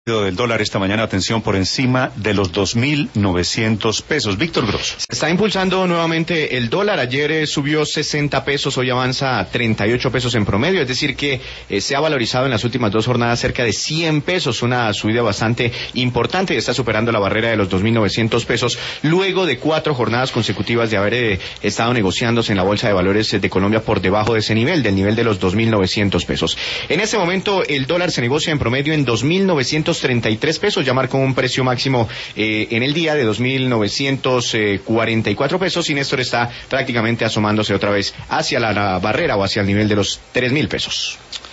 Del dólar esta mañana, atención, por encima de los 2.900 pesos. Víctor Grosso. Se está impulsando nuevamente el dólar. Ayer subió 60 pesos, hoy avanza a 38 pesos en promedio, es decir que se ha valorizado en las últimas dos jornadas cerca de 100 pesos, una subida bastante importante, y está superando la barrera de los 2.900 pesos luego de 4 jornadas consecutivas de haber estado negociándose en la Bolsa de Valores de Colombia por debajo de ese nivel, del nivel de los 2.900 pesos. En este momento el dólar se negocia en promedio en 2.933 pesos, ya marcó un precio máximo en el día de 2.944 pesos, y Néstor está prácticamente asomándose otra vez hacia la barrera o hacia el nivel de los 3.000 pesos.